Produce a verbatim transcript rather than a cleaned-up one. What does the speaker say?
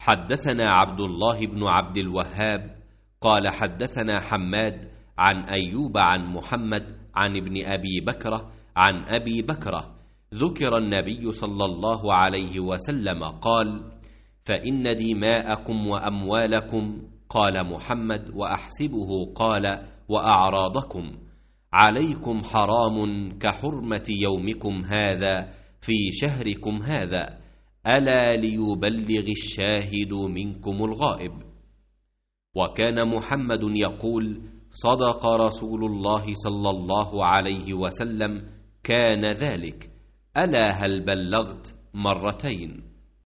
حدثنا عبد الله بن عبد الوهاب قال حدثنا حماد عن أيوب عن محمد عن ابن أبي بكرة عن أبي بكرة ذكر النبي صلى الله عليه وسلم قال: فإن دماءكم وأموالكم، قال محمد وأحسبه قال وأعراضكم، عليكم حرام كحرمة يومكم هذا في شهركم هذا، ألا ليبلغ الشاهد منكم الغائب. وكان محمد يقول: صدق رسول الله صلى الله عليه وسلم، كان ذلك، ألا هل بلغت، مرتين.